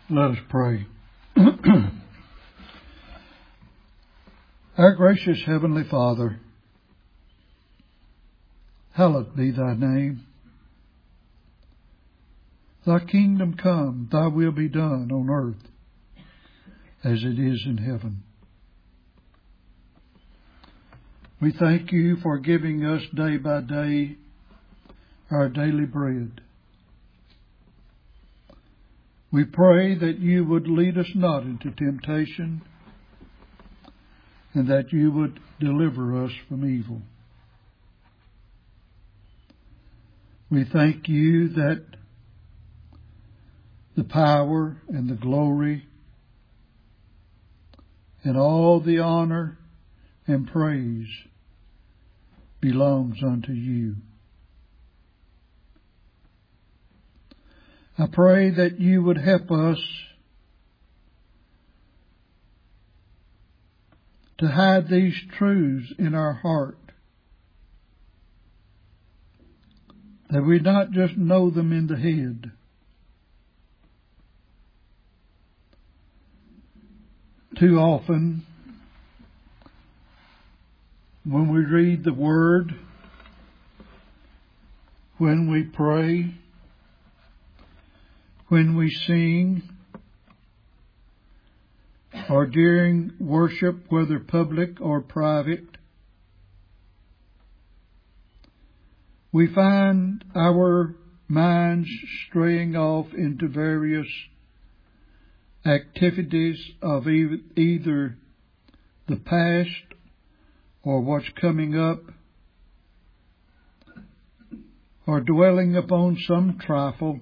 Let us pray. Our gracious Heavenly Father, hallowed be thy name. Thy kingdom come, thy will be done on earth as it is in heaven. We thank you for giving us day by day our daily bread. We pray that you would lead us not into temptation, and that you would deliver us from evil. We thank you that the power and the glory and all the honor and praise belongs unto you. I pray that you would help us to hide these truths in our heart, that we not just know them in the head. Too often, when we read the Word, when we pray, when we sing, or during worship, whether public or private, we find our minds straying off into various activities of either the past or what's coming up, or dwelling upon some trifle.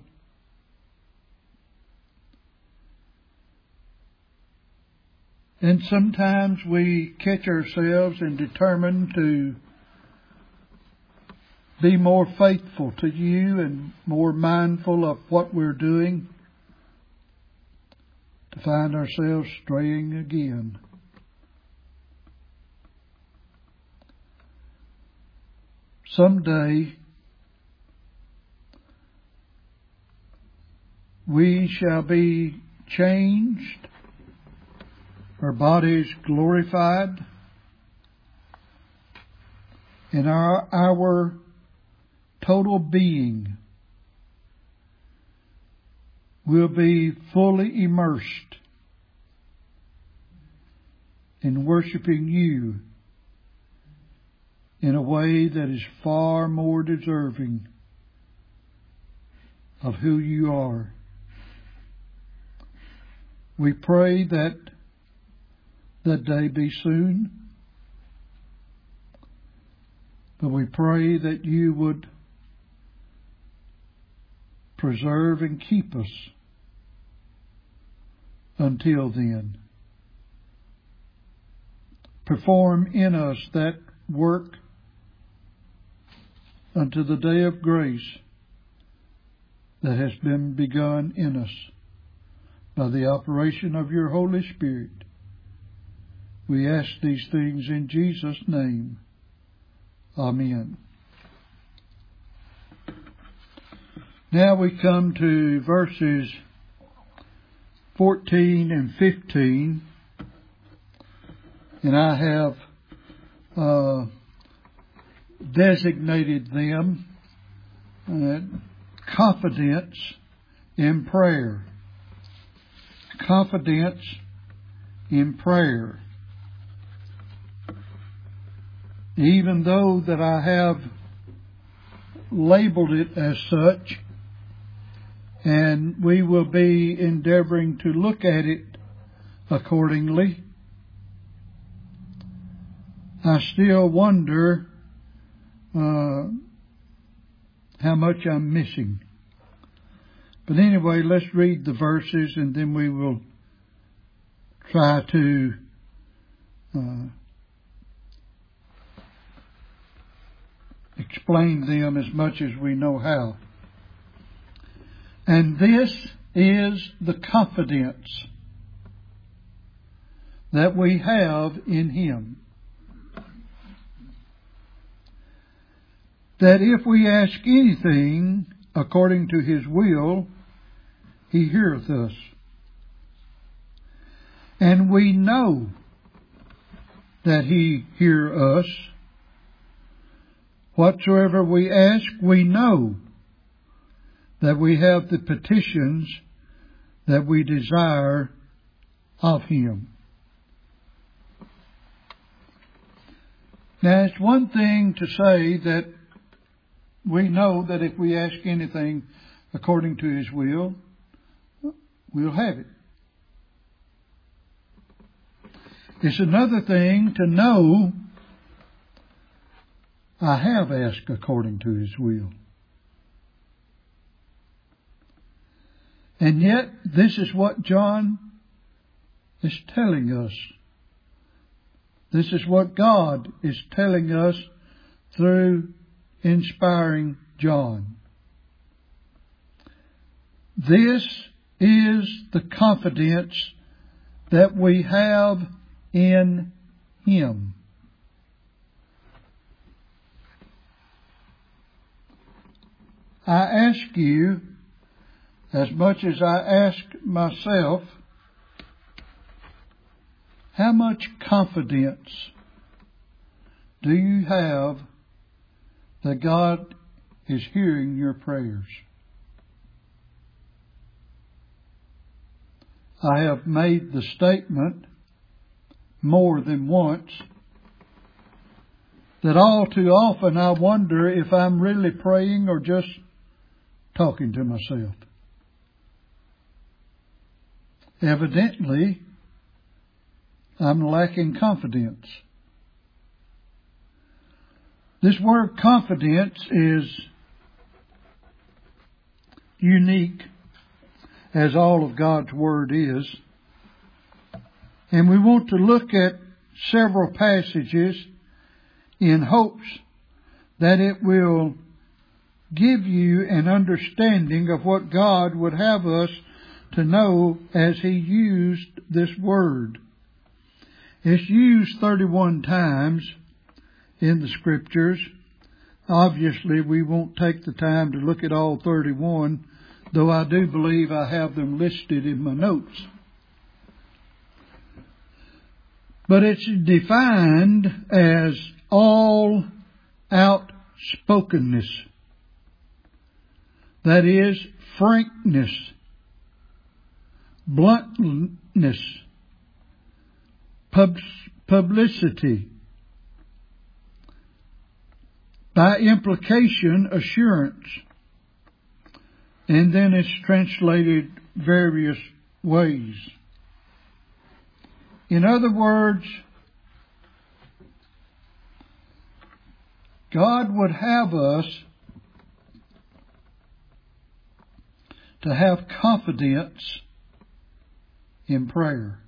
And sometimes we catch ourselves and determine to be more faithful to you and more mindful of what we're doing, to find ourselves straying again. Someday we shall be changed, our bodies glorified, and our total being will be fully immersed in worshiping you in a way that is far more deserving of who you are. We pray that day be soon, but we pray that you would preserve and keep us until then. Perform in us that work unto the day of grace that has been begun in us by the operation of your Holy Spirit. We ask these things in Jesus' name. Amen. Now we come to verses 14 and 15, and I have designated them confidence in prayer. Confidence in prayer. Even though that I have labeled it as such, and we will be endeavoring to look at it accordingly, I still wonder how much I'm missing. But anyway, let's read the verses and then we will try to explain them as much as we know how. And this is the confidence that we have in Him, that if we ask anything according to His will, He heareth us. And we know that He hears us. Whatsoever we ask, we know that we have the petitions that we desire of Him. Now, it's one thing to say that we know that if we ask anything according to His will, we'll have it. It's another thing to know I have asked according to His will. And yet, this is what John is telling us. This is what God is telling us through inspiring John. This is the confidence that we have in Him. I ask you, as much as I ask myself, how much confidence do you have that God is hearing your prayers? I have made the statement more than once that all too often I wonder if I'm really praying or just talking to myself. Evidently, I'm lacking confidence. This word confidence is unique, as all of God's Word is. And we want to look at several passages in hopes that it will give you an understanding of what God would have us to know as He used this word. It's used 31 times in the Scriptures. Obviously, we won't take the time to look at all 31, though I do believe I have them listed in my notes. But it's defined as all outspokenness. That is, frankness, bluntness, publicity. By implication, assurance. And then it's translated various ways. In other words, God would have us to have confidence in prayer.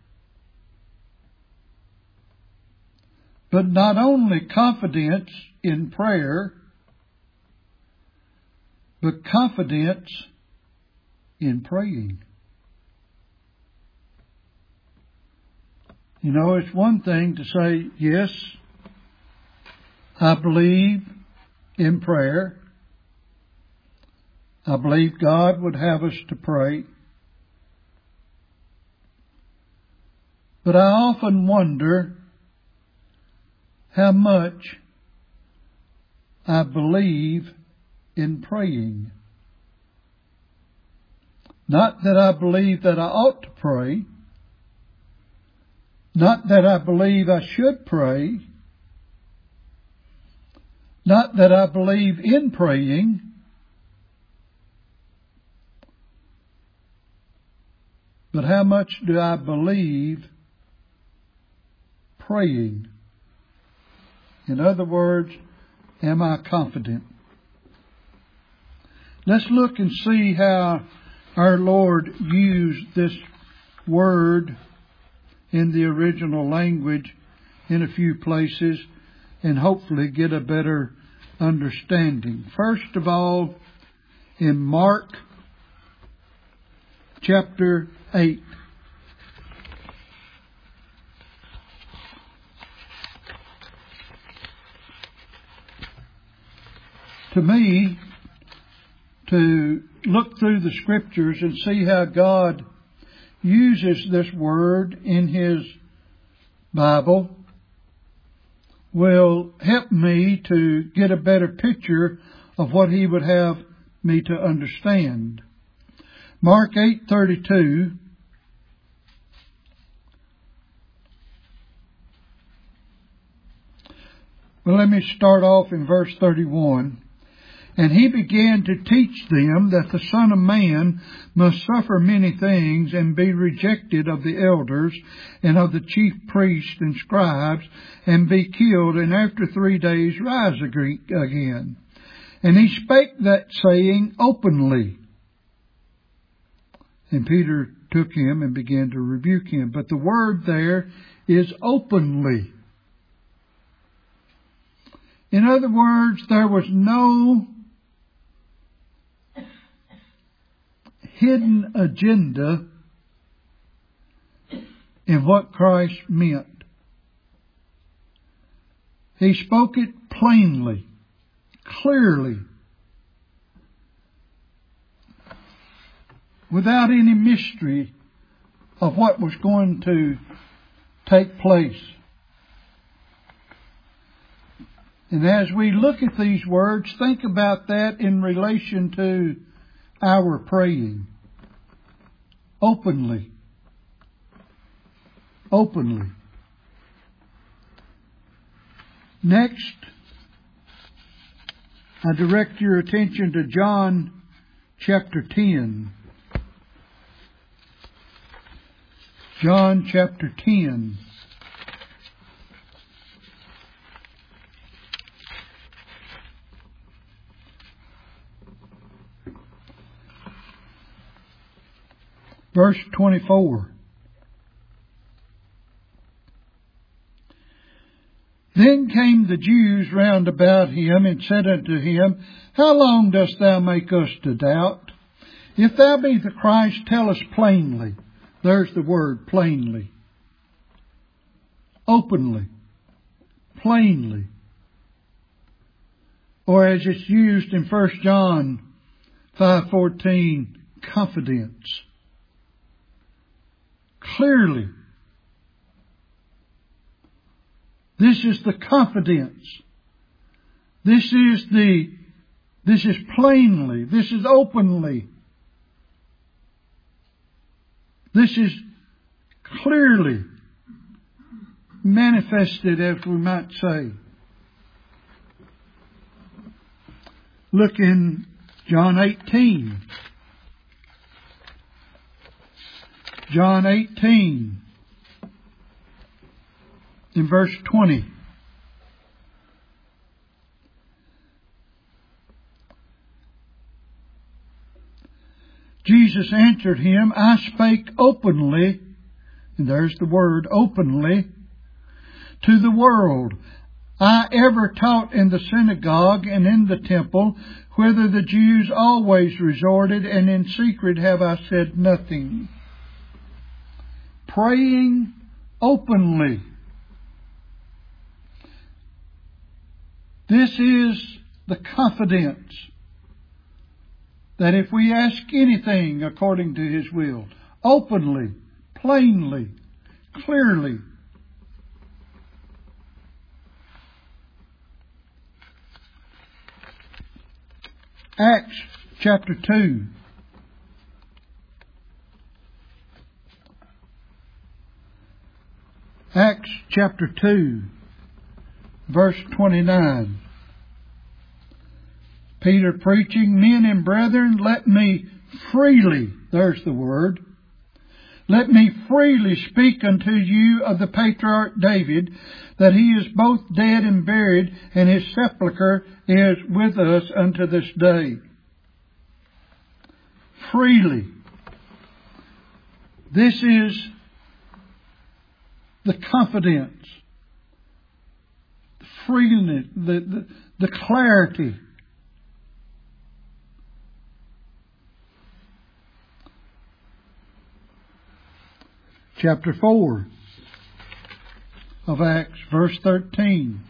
But not only confidence in prayer, but confidence in praying. You know, it's one thing to say, yes, I believe in prayer. I believe God would have us to pray. But I often wonder how much I believe in praying. Not that I believe that I ought to pray. Not that I believe I should pray. Not that I believe in praying. But how much do I believe praying? In other words, am I confident? Let's look and see how our Lord used this word in the original language in a few places and hopefully get a better understanding. First of all, in Mark chapter 8. To me, to look through the Scriptures and see how God uses this word in his Bible will help me to get a better picture of what he would have me to understand. Mark 8:32. Well, let me start off in verse 31. And he began to teach them that the Son of Man must suffer many things and be rejected of the elders and of the chief priests and scribes and be killed and after 3 days rise again. And he spake that saying openly. And Peter took him and began to rebuke him. But the word there is openly. In other words, there was no hidden agenda in what Christ meant. He spoke it plainly, clearly, without any mystery of what was going to take place. And as we look at these words, think about that in relation to our praying. Openly. Openly. Next, I direct your attention to John chapter 10. John chapter 10. Verse 24. Then came the Jews round about him and said unto him, How long dost thou make us to doubt? If thou be the Christ, tell us plainly. There's the word, plainly. Openly. Plainly. Or as it's used in 1 John 5:14, confidence. Clearly. This is the confidence. This is plainly. This is openly. This is clearly manifested, as we might say. Look in John 18. John 18, in verse 20. Jesus answered him, I spake openly, and there's the word, openly, to the world. I ever taught in the synagogue and in the temple, whither the Jews always resorted, and in secret have I said nothing. Praying openly. This is the confidence that if we ask anything according to His will, openly, plainly, clearly, Acts chapter 2. Acts chapter 2, verse 29. Peter preaching, Men and brethren, let me freely, there's the word, let me freely speak unto you of the patriarch David, that he is both dead and buried, and his sepulchre is with us unto this day. Freely. This is the confidence, the freedom, the clarity. Chapter 4 of Acts, verse 13.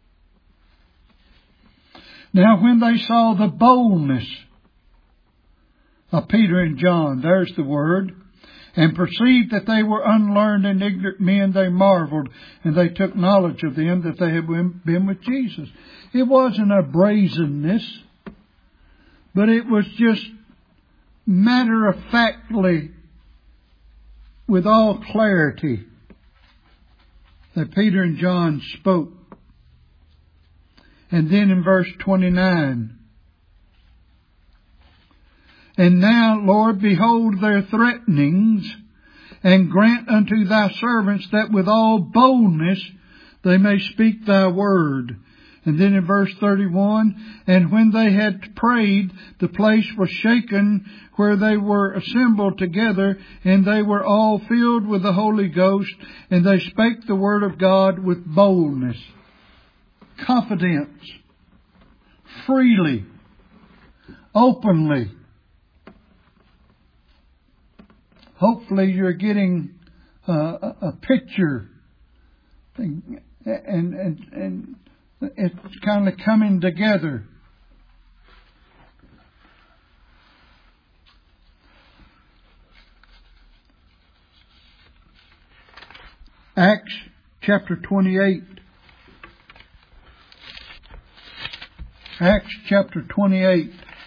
Now when they saw the boldness Peter and John, there's the word, and perceived that they were unlearned and ignorant men, they marveled, and they took knowledge of them that they had been with Jesus. It wasn't a brazenness, but it was just matter-of-factly, with all clarity, that Peter and John spoke. And then in verse 29, and now, Lord, behold their threatenings, and grant unto thy servants that with all boldness they may speak thy word. And then in verse 31, and when they had prayed, the place was shaken where they were assembled together, and they were all filled with the Holy Ghost, and they spake the word of God with boldness, confidence, freely, openly. Hopefully you're getting a picture, and it's kind of coming together. Acts chapter 28. Acts chapter 28.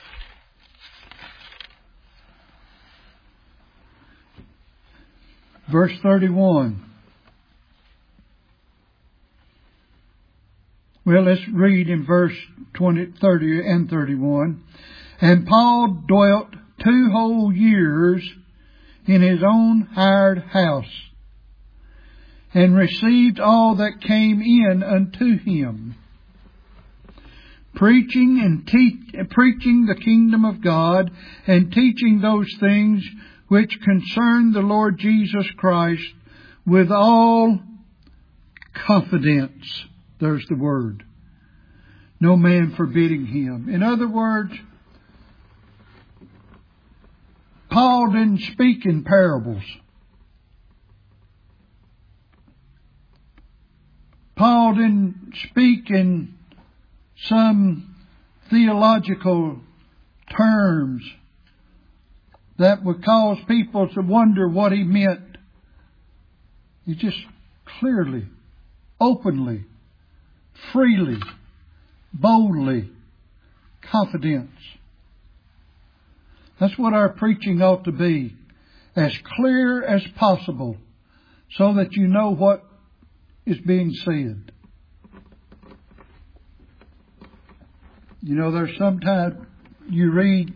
Verse 31. Well, let's read in verse 30 and 31. And Paul dwelt 2 whole years in his own hired house, and received all that came in unto him, preaching the kingdom of God, and teaching those things which concern the Lord Jesus Christ with all confidence. There's the word. No man forbidding him. In other words, Paul didn't speak in parables. Paul didn't speak in some theological terms that would cause people to wonder what he meant. He just clearly, openly, freely, boldly, confidence. That's what our preaching ought to be. As clear as possible, so that you know what is being said. You know, there's sometimes you read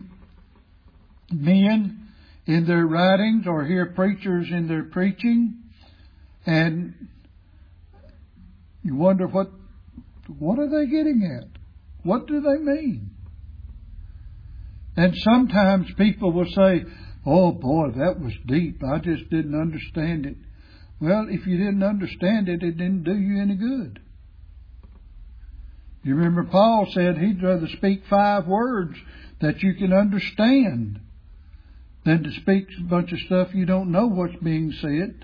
men in their writings or hear preachers in their preaching, and you wonder what are they getting at? What do they mean? And sometimes people will say, oh boy, that was deep. I just didn't understand it. Well, if you didn't understand it, it didn't do you any good. You remember Paul said he'd rather speak 5 words that you can understand than to speak a bunch of stuff you don't know what's being said.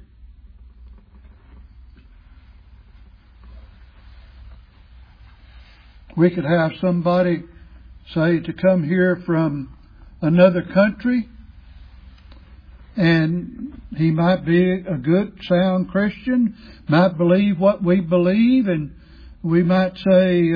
We could have somebody say to come here from another country, and he might be a good, sound Christian, might believe what we believe, and we might say,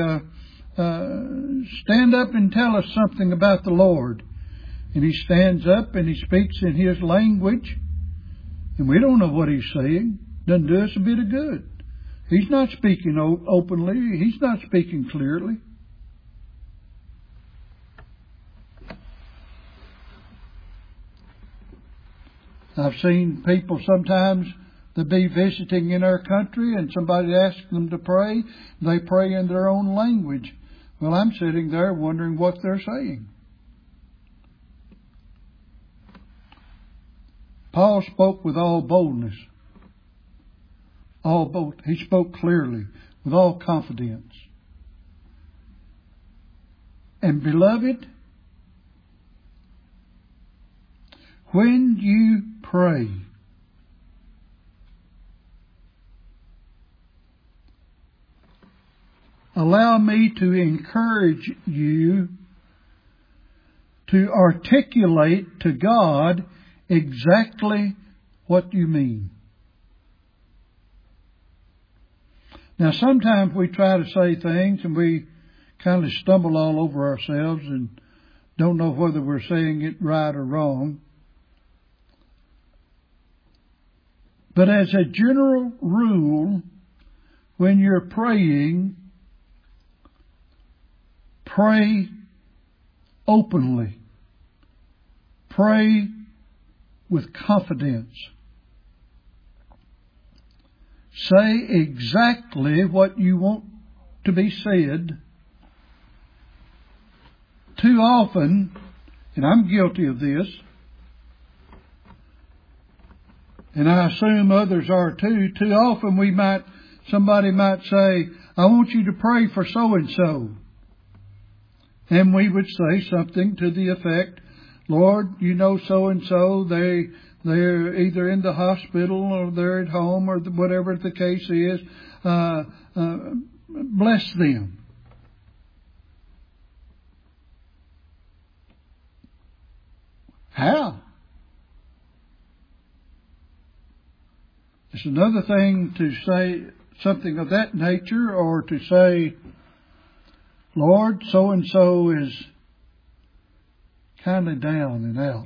stand up and tell us something about the Lord. And he stands up and he speaks in his language, and we don't know what he's saying. Doesn't do us a bit of good. He's not speaking openly. He's not speaking clearly. I've seen people sometimes that be visiting in our country, and somebody asks them to pray. They pray in their own language. Well, I'm sitting there wondering what they're saying. Paul spoke with all boldness. He spoke clearly, with all confidence. And beloved, when you pray, allow me to encourage you to articulate to God exactly what you mean. Now, sometimes we try to say things and we kind of stumble all over ourselves and don't know whether we're saying it right or wrong. But as a general rule, when you're praying, pray openly. Pray with confidence. Say exactly what you want to be said. Too often, and I'm guilty of this, and I assume others are too often somebody might say, I want you to pray for so-and-so. And we would say something to the effect, Lord, you know so-and-so, they're either in the hospital or they're at home or whatever the case is. Bless them. How? It's another thing to say something of that nature or to say, Lord, so-and-so is kind of down and out.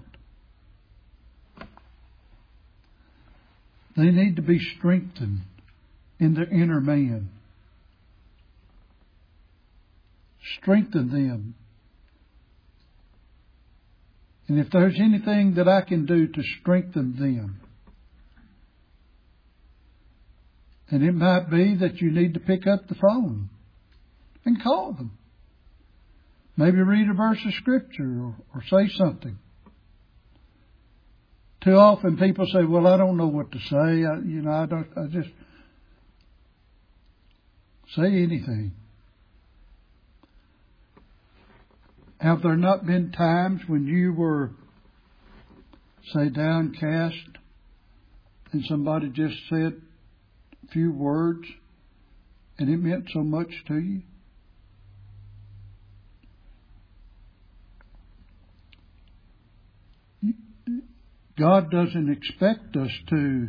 They need to be strengthened in their inner man. Strengthen them. And if there's anything that I can do to strengthen them, and it might be that you need to pick up the phone and call them. Maybe read a verse of Scripture or say something. Too often people say, well, I don't know what to say. I just say anything. Have there not been times when you were, say, downcast and somebody just said a few words and it meant so much to you? God doesn't expect us to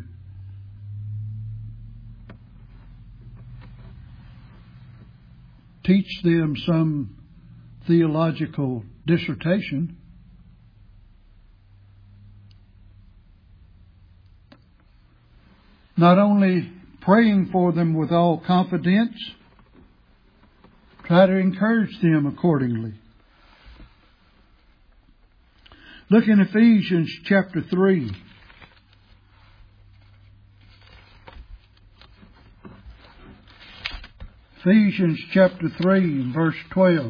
teach them some theological dissertation. Not only praying for them with all confidence, try to encourage them accordingly. Look in Ephesians chapter 3. Ephesians chapter 3 and verse 12.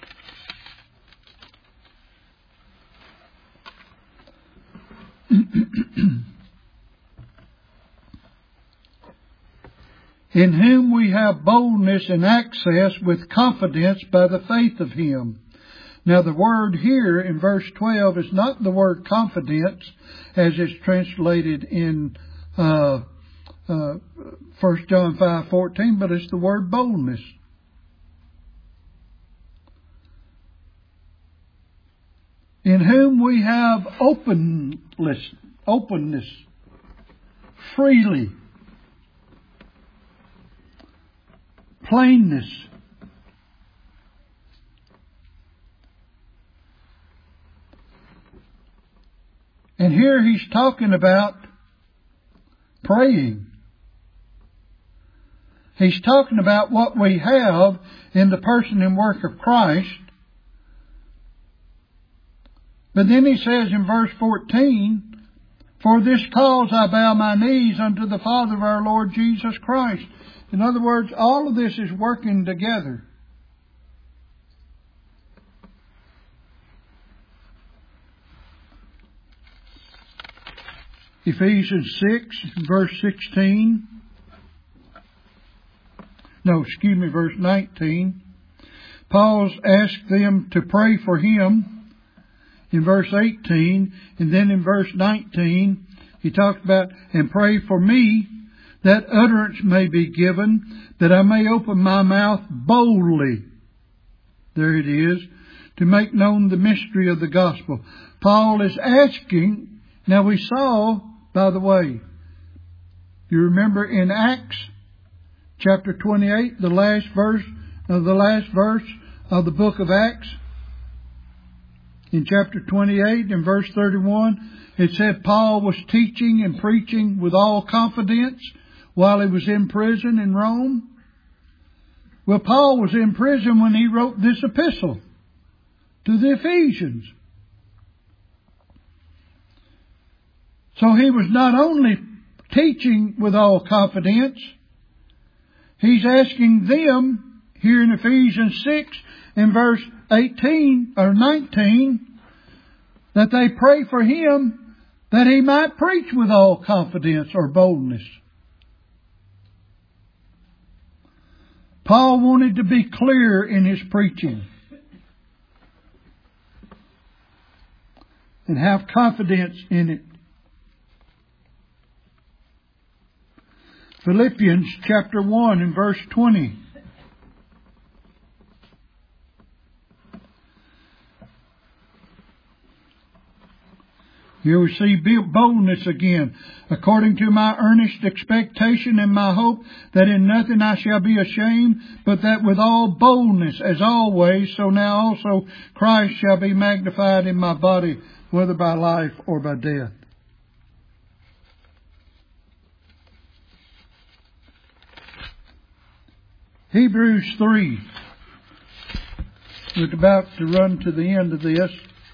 In whom we have boldness and access with confidence by the faith of Him. Now the word here in verse 12 is not the word confidence as it's translated in 1 John 5:14, but it's the word boldness. In whom we have openness, freely, plainness. And here he's talking about praying. He's talking about what we have in the person and work of Christ. But then he says in verse 14, for this cause I bow my knees unto the Father of our Lord Jesus Christ. In other words, all of this is working together. Ephesians 6, verse 16. Verse 19. Paul's asked them to pray for him in verse 18. And then in verse 19, he talked about, and pray for me that utterance may be given, that I may open my mouth boldly. There it is. to make known the mystery of the gospel. Paul is asking, now we saw, by the way, you remember in Acts chapter 28, the last verse of the book of Acts, in chapter 28 and verse 31, it said Paul was teaching and preaching with all confidence while he was in prison in Rome. Well, Paul was in prison when he wrote this epistle to the Ephesians. So he was not only teaching with all confidence, he's asking them here in Ephesians 6 in verse 18 or 19 that they pray for him that he might preach with all confidence or boldness. Paul wanted to be clear in his preaching and have confidence in it. Philippians chapter 1 and verse 20. Here we see boldness again. According to my earnest expectation and my hope that in nothing I shall be ashamed, but that with all boldness as always, so now also Christ shall be magnified in my body, whether by life or by death. Hebrews 3. We're about to run to the end of this.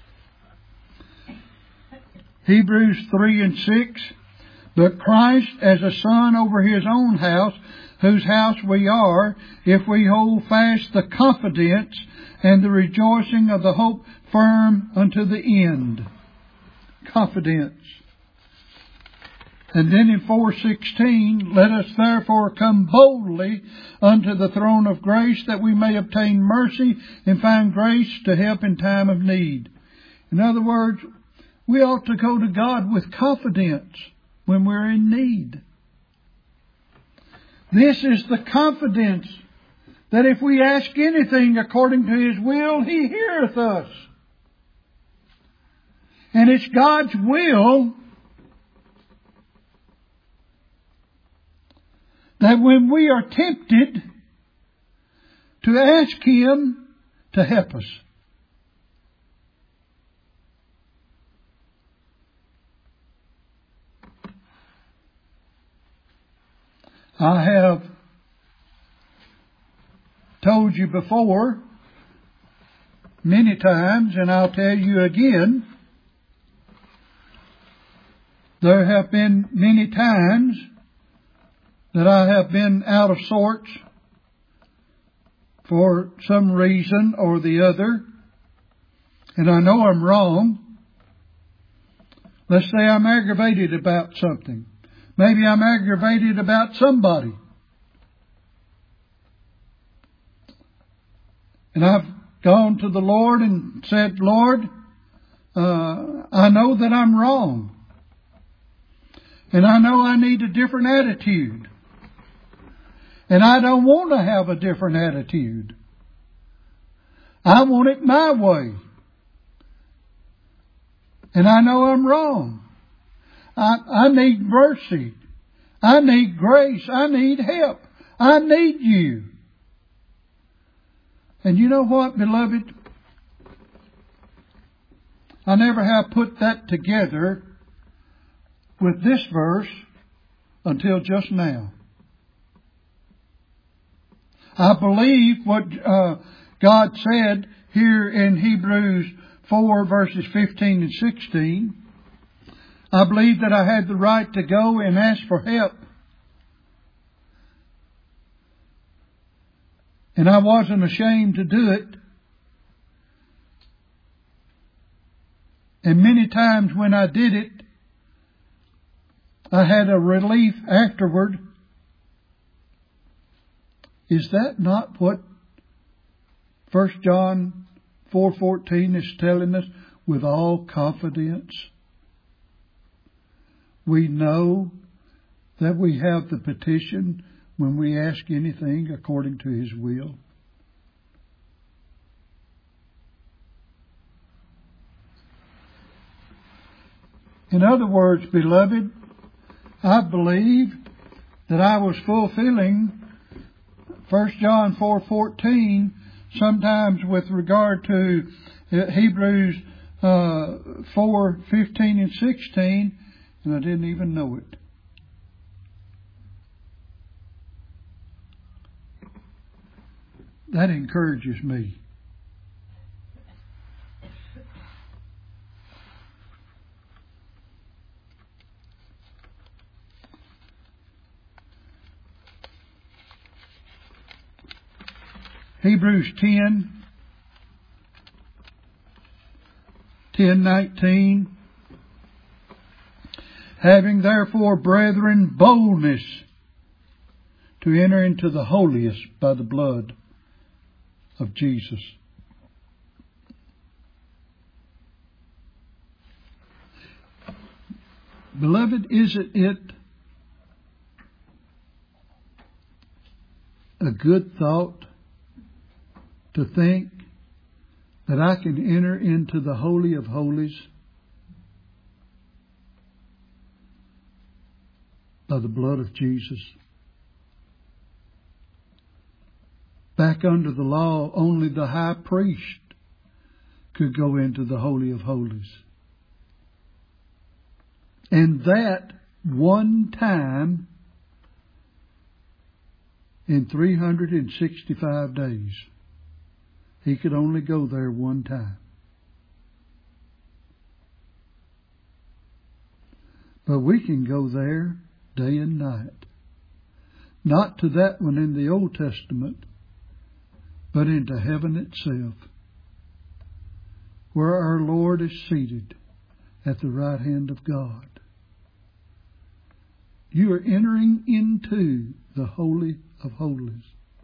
Hebrews 3 and 6. But Christ as a son over his own house, whose house we are, if we hold fast the confidence and the rejoicing of the hope firm unto the end. Confidence. And then in 4:16, let us therefore come boldly unto the throne of grace, that we may obtain mercy and find grace to help in time of need. In other words, we ought to go to God with confidence when we're in need. This is the confidence that if we ask anything according to His will, He heareth us. And it's God's will that when we are tempted to ask Him to help us. I have told you before many times, and I'll tell you again, there have been many times that I have been out of sorts for some reason or the other, and I know I'm wrong. Let's say I'm aggravated about something. Maybe I'm aggravated about somebody. And I've gone to the Lord and said, Lord, I know that I'm wrong. And I know I need a different attitude. And I don't want to have a different attitude. I want it my way. And I know I'm wrong. I need mercy. I need grace. I need help. I need you. And you know what, beloved? I never have put that together with this verse until just now. I believe what God said here in Hebrews 4 verses 15 and 16. I believe that I had the right to go and ask for help. And I wasn't ashamed to do it. And many times when I did it, I had a relief afterward. Is that not what 1 John 4:14 is telling us? With all confidence, we know that we have the petition when we ask anything according to His will. In other words, beloved, I believe that I was fulfilling 1 John 4:14 sometimes with regard to Hebrews 4:15 and 16, and I didn't even know it. That encourages me. Hebrews 10:19. Having therefore, brethren, boldness to enter into the holiest by the blood of Jesus. Beloved, isn't it a good thought to think that I can enter into the Holy of Holies by the blood of Jesus? Back under the law, only the high priest could go into the Holy of Holies. And that one time in 365 days. He could only go there one time. But we can go there day and night. Not to that one in the Old Testament, but into heaven itself, where our Lord is seated at the right hand of God. You are entering into the Holy of Holies.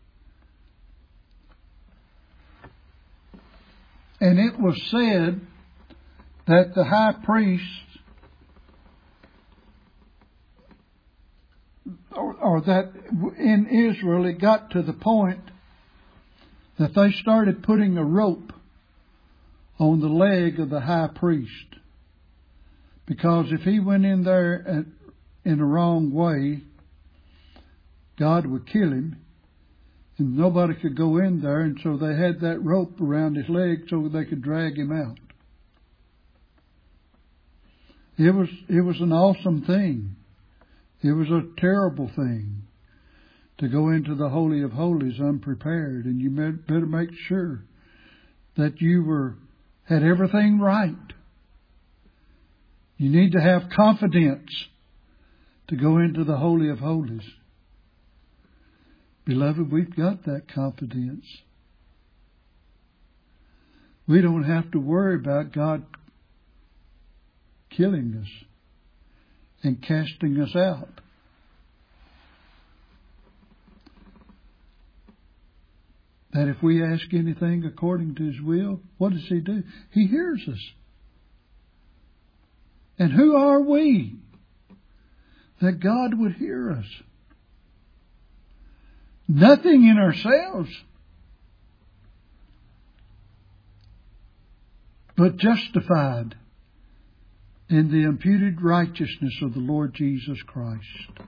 And it was said that the high priest, or that in Israel it got to the point that they started putting a rope on the leg of the high priest. Because if he went in there in the wrong way, God would kill him. And nobody could go in there, and so they had that rope around his leg so they could drag him out. It was an awesome thing. It was a terrible thing to go into the Holy of Holies unprepared, and you better make sure that you had everything right. You need to have confidence to go into the Holy of Holies. Beloved, we've got that confidence. We don't have to worry about God killing us and casting us out. That if we ask anything according to His will, what does He do? He hears us. And who are we that God would hear us? Nothing in ourselves, but justified in the imputed righteousness of the Lord Jesus Christ.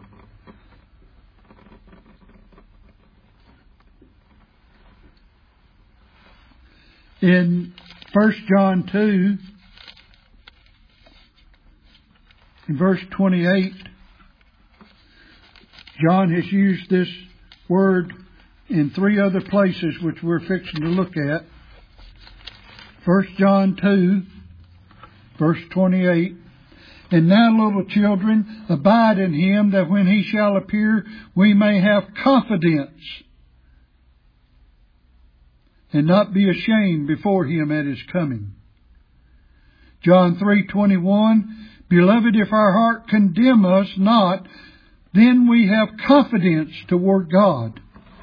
In 1 John 2, in verse 28, John has used this word in 3 other places which we're fixing to look at. 1 John 2, verse 28. And now, little children, abide in Him, that when He shall appear, we may have confidence and not be ashamed before Him at His coming. John 3:21. Beloved, if our heart condemn us not, then we have confidence toward God.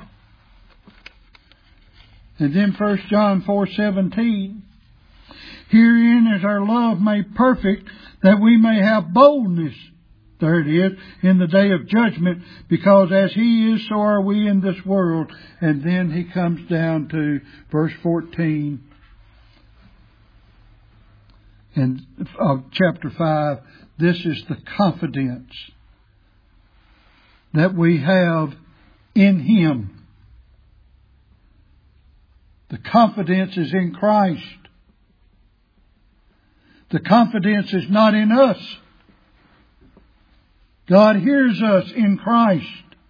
And then 1 John 4:17. Herein is our love made perfect, that we may have boldness, there it is, in the day of judgment, because as He is, so are we in this world. And then he comes down to verse 14. in chapter 5, this is the confidence that we have in Him. The confidence is in Christ. The confidence is not in us. God hears us in Christ.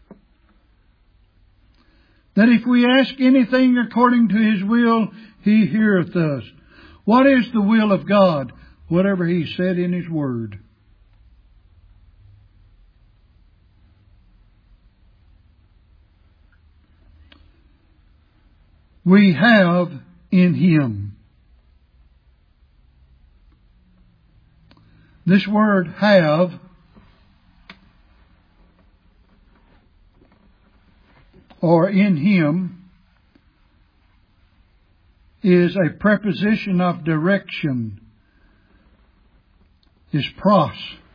That if we ask anything according to His will, He heareth us. What is the will of God? Whatever He said in His Word. We have in Him. This word have or in Him is a preposition of direction, is pros.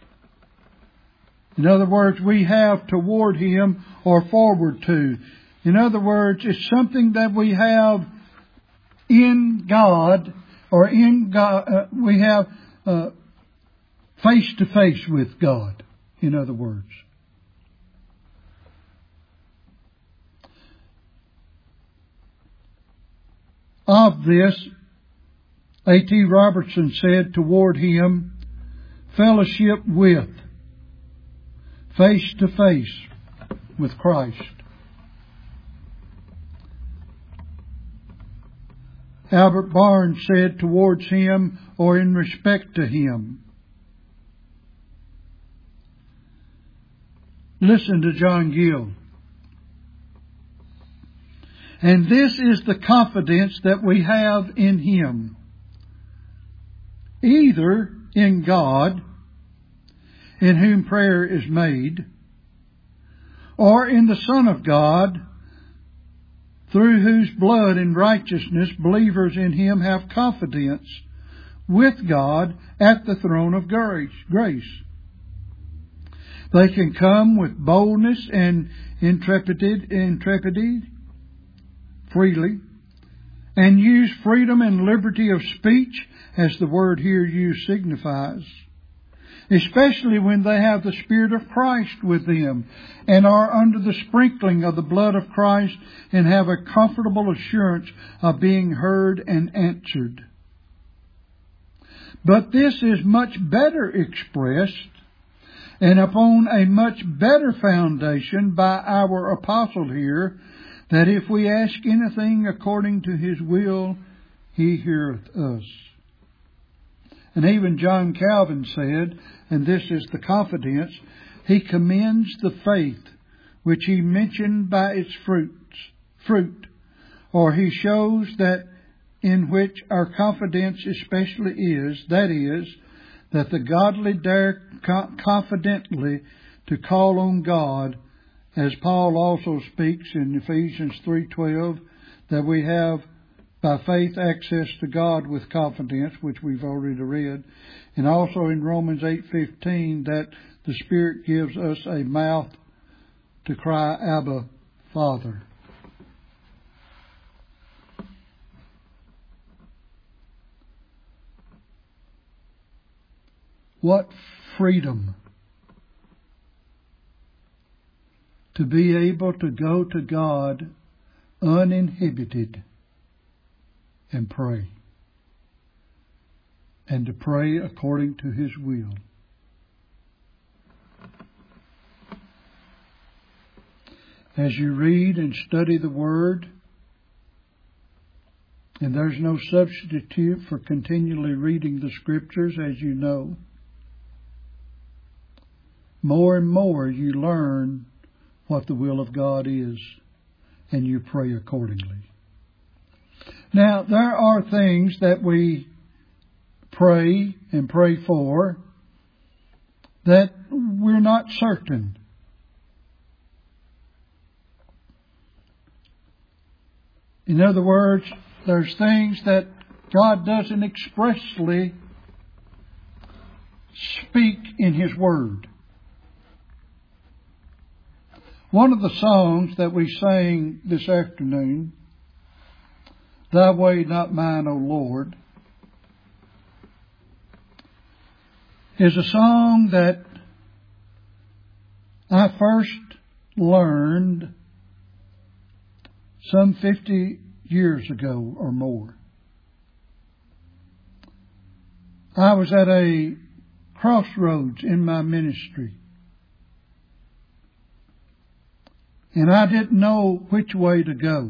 In other words, we have toward Him or forward to. In other words, it's something that we have in God, or in God, we have face to face with God, in other words. Of this, A.T. Robertson said, toward Him, fellowship with, face to face with Christ. Albert Barnes said, towards Him or in respect to Him. Listen to John Gill. And this is the confidence that we have in Him, either in God, in whom prayer is made, or in the Son of God, through whose blood and righteousness believers in Him have confidence with God at the throne of grace. They can come with boldness and intrepidity freely, and use freedom and liberty of speech, as the word here used signifies, especially when they have the Spirit of Christ with them and are under the sprinkling of the blood of Christ and have a comfortable assurance of being heard and answered. But this is much better expressed and upon a much better foundation by our apostle here, that if we ask anything according to His will, He heareth us. And even John Calvin said, and this is the confidence, he commends the faith which he mentioned by its fruit, or he shows that in which our confidence especially is, that is, that the godly dare confidently to call on God, as Paul also speaks in Ephesians 3:12, that we have by faith access to God with confidence, which we've already read, and also in Romans 8:15 that the Spirit gives us a mouth to cry, Abba, Father. What freedom to be able to go to God uninhibited and pray. And to pray according to His will. As you read and study the Word, and there's no substitute for continually reading the Scriptures, as you know, more and more you learn what the will of God is, and you pray accordingly. Now, there are things that we pray and pray for that we're not certain. In other words, there's things that God doesn't expressly speak in His Word. One of the songs that we sang this afternoon, Thy way, not mine, O Lord, is a song that I first learned some 50 years ago or more. I was at a crossroads in my ministry, and I didn't know which way to go.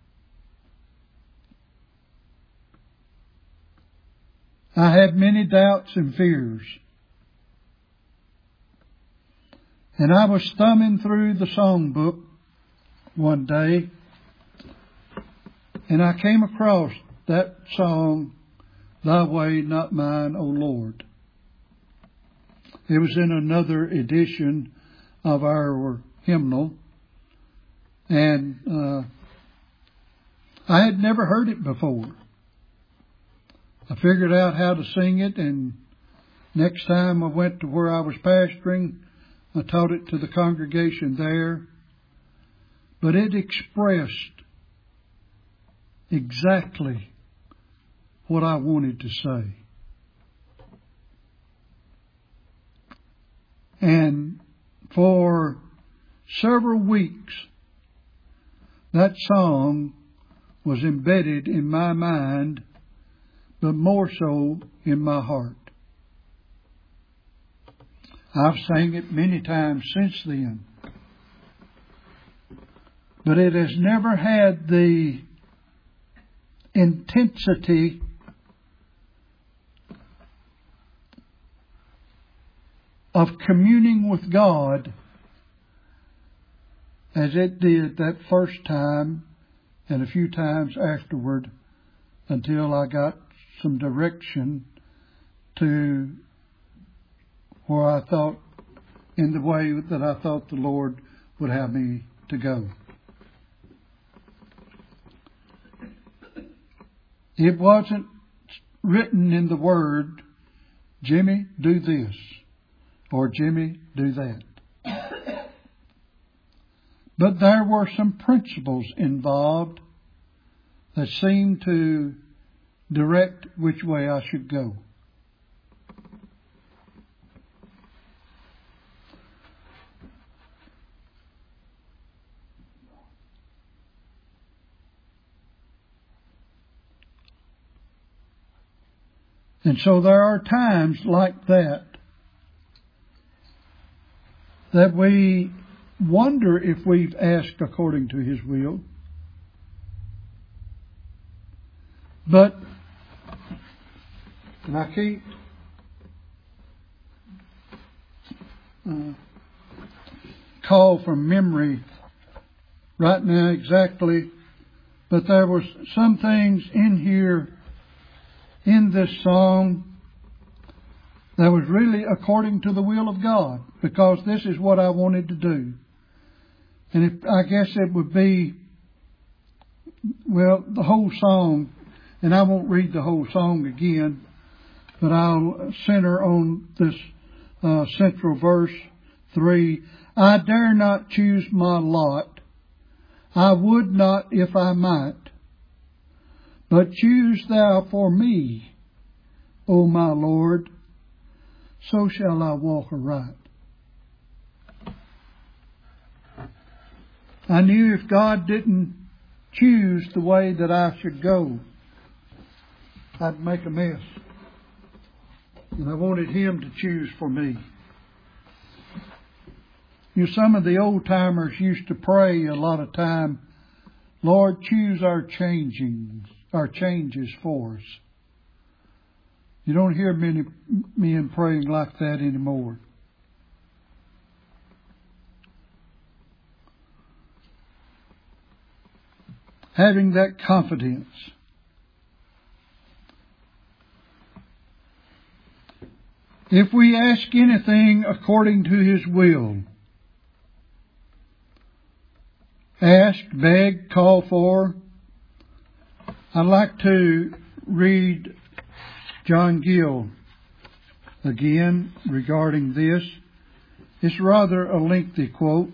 I had many doubts and fears. And I was thumbing through the songbook one day, and I came across that song, Thy Way, Not Mine, O Lord. It was in another edition of our hymnal, and I had never heard it before. I figured out how to sing it, and next time I went to where I was pastoring, I taught it to the congregation there. But it expressed exactly what I wanted to say. And for several weeks, that song was embedded in my mind, but more so in my heart. I've sang it many times since then, but it has never had the intensity of communing with God as it did that first time and a few times afterward, until I got some direction to where I thought, in the way that I thought the Lord would have me to go. It wasn't written in the Word, Jimmy, do this, or Jimmy, do that. But there were some principles involved that seemed to direct which way I should go. And so there are times like that we wonder if we've asked according to His will. But, and I can't call from memory right now exactly, but there were some things in here in this song that was really according to the will of God, because this is what I wanted to do. And I guess it would be, well, the whole song, and I won't read the whole song again, but I'll center on this central verse 3. I dare not choose my lot, I would not if I might. But choose thou for me, O my Lord, so shall I walk aright. I knew if God didn't choose the way that I should go, I'd make a mess. And I wanted Him to choose for me. You know, some of the old timers used to pray a lot of time, Lord, choose our changes for us. You don't hear many men praying like that anymore. Having that confidence. If we ask anything according to His will, ask, beg, call for. I'd like to read John Gill again regarding this. It's rather a lengthy quote.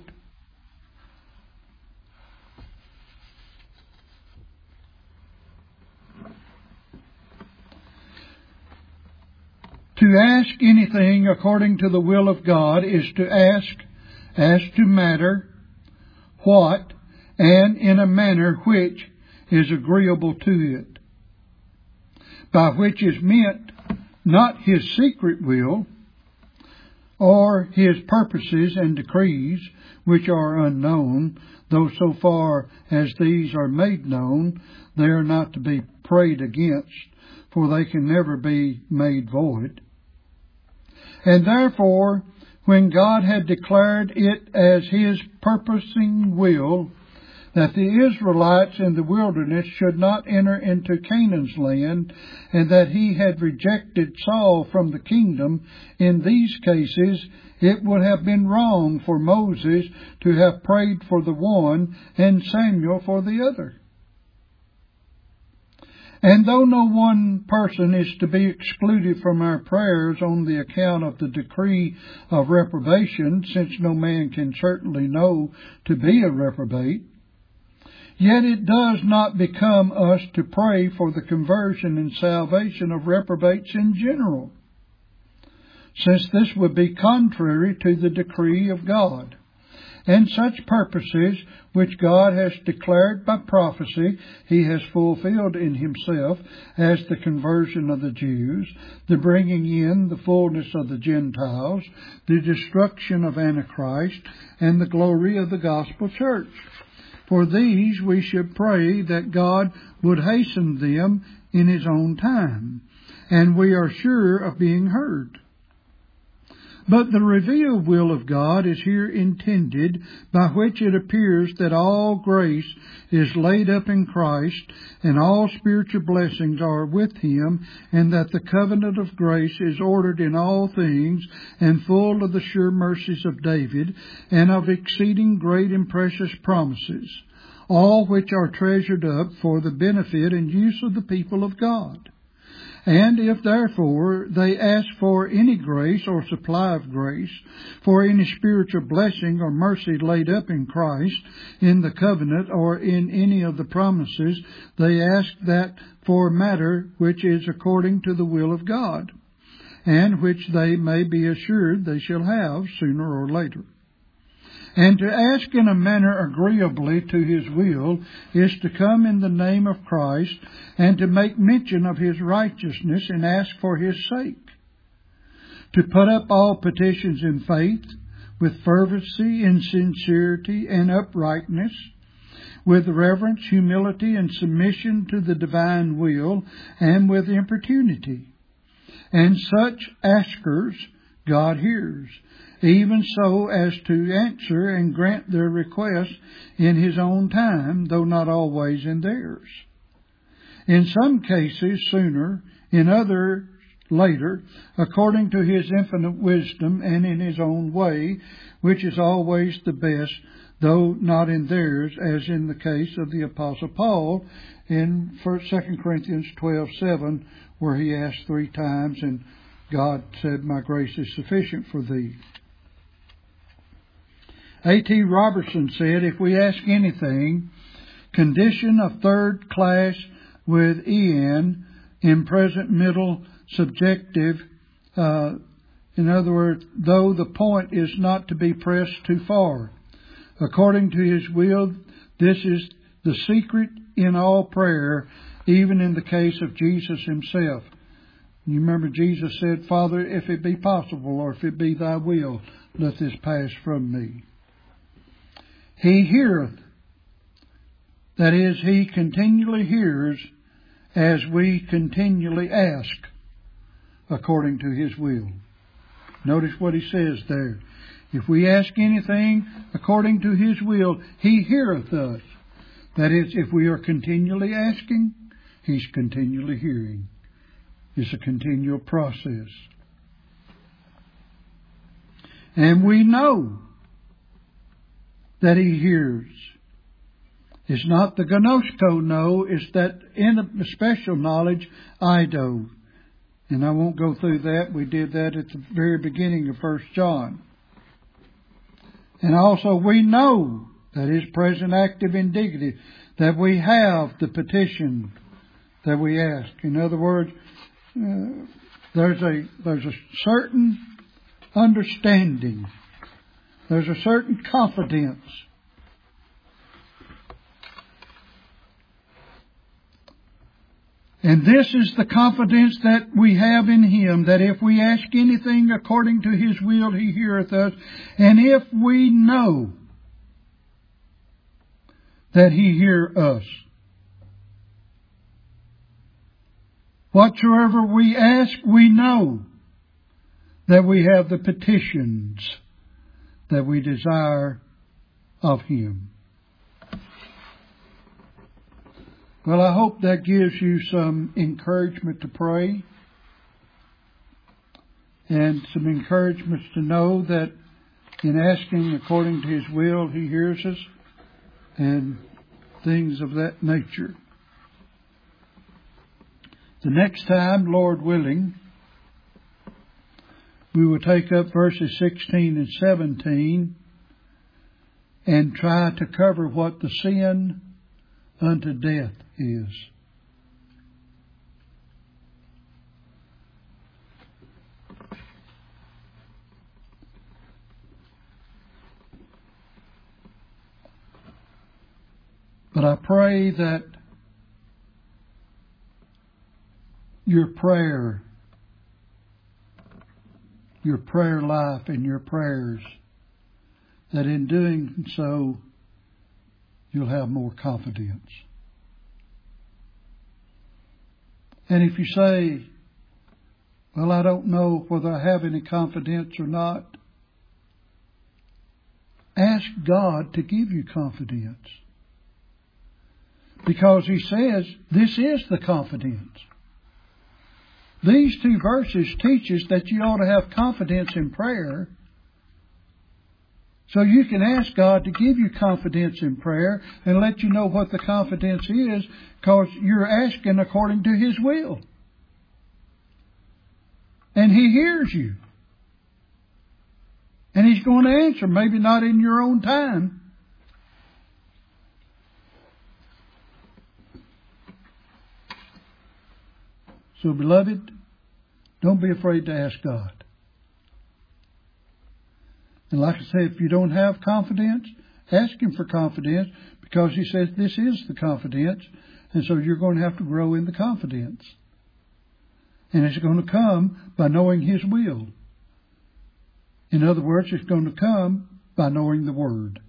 To ask anything according to the will of God is to ask as to matter, what, and in a manner which is agreeable to it, by which is meant not His secret will, or His purposes and decrees, which are unknown, though so far as these are made known, they are not to be prayed against, for they can never be made void. And therefore, when God had declared it as His purposing will that the Israelites in the wilderness should not enter into Canaan's land, and that He had rejected Saul from the kingdom, in these cases it would have been wrong for Moses to have prayed for the one and Samuel for the other. And though no one person is to be excluded from our prayers on the account of the decree of reprobation, since no man can certainly know to be a reprobate, yet it does not become us to pray for the conversion and salvation of reprobates in general, since this would be contrary to the decree of God. And such purposes which God has declared by prophecy He has fulfilled in Himself, as the conversion of the Jews, the bringing in the fullness of the Gentiles, the destruction of Antichrist, and the glory of the gospel church. For these we should pray that God would hasten them in His own time, and we are sure of being heard. But the revealed will of God is here intended, by which it appears that all grace is laid up in Christ, and all spiritual blessings are with Him, and that the covenant of grace is ordered in all things, and full of the sure mercies of David, and of exceeding great and precious promises, all which are treasured up for the benefit and use of the people of God. And if therefore they ask for any grace or supply of grace, for any spiritual blessing or mercy laid up in Christ, in the covenant or in any of the promises, they ask that for matter which is according to the will of God, and which they may be assured they shall have sooner or later. And to ask in a manner agreeably to His will is to come in the name of Christ, and to make mention of His righteousness and ask for His sake. To put up all petitions in faith, with fervency and sincerity and uprightness, with reverence, humility, and submission to the divine will, and with importunity. And such askers God hears, even so as to answer and grant their requests in His own time, though not always in theirs. In some cases sooner, in others later, according to His infinite wisdom and in His own way, which is always the best, though not in theirs, as in the case of the Apostle Paul in 2 Corinthians 12:7, where he asked 3 times, and God said, "My grace is sufficient for thee." A.T. Robertson said, if we ask anything, condition of third class with en, in present middle subjective, in other words, though the point is not to be pressed too far. According to His will, this is the secret in all prayer, even in the case of Jesus Himself. You remember Jesus said, "Father, if it be possible, or if it be Thy will, let this pass from me." He heareth, that is, He continually hears as we continually ask according to His will. Notice what He says there. If we ask anything according to His will, He heareth us. That is, if we are continually asking, He's continually hearing. It's a continual process. And we know that He hears. It's not the gnosko know, it's that in special knowledge, ido. And I won't go through that. We did that at the very beginning of 1 John. And also we know, that is present active indicative, that we have the petition that we ask. In other words, the there's a certain understanding. There's a certain confidence. And this is the confidence that we have in Him, that if we ask anything according to His will, He heareth us. And if we know that He hear us, whatsoever we ask, we know that we have the petitions that we desire of Him. Well, I hope that gives you some encouragement to pray and some encouragements to know that in asking according to His will, He hears us and things of that nature. The next time, Lord willing, we will take up verses 16 and 17 and try to cover what the sin unto death is. But I pray that your prayer life and your prayers, that in doing so, you'll have more confidence. And if you say, well, I don't know whether I have any confidence or not, ask God to give you confidence. Because He says this is the confidence. These two verses teach us that you ought to have confidence in prayer. So you can ask God to give you confidence in prayer and let you know what the confidence is, because you're asking according to His will. And He hears you. And He's going to answer, maybe not in your own time. So, beloved, don't be afraid to ask God. And like I say, if you don't have confidence, ask Him for confidence, because He says this is the confidence, and so you're going to have to grow in the confidence. And it's going to come by knowing His will. In other words, it's going to come by knowing the Word.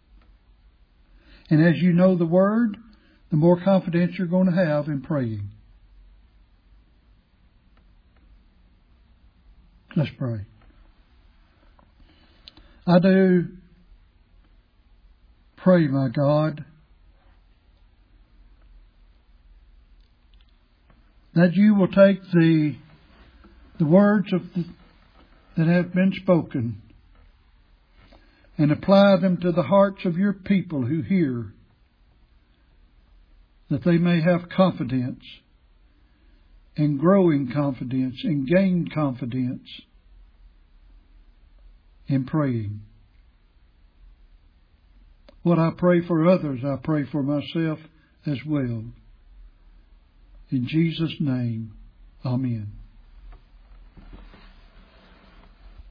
And as you know the Word, the more confidence you're going to have in praying. Let's pray. I do pray, my God, that you will take the words that have been spoken and apply them to the hearts of your people who hear, that they may have confidence and grow in confidence and gain confidence in praying. What I pray for others, I pray for myself as well. In Jesus' name, amen.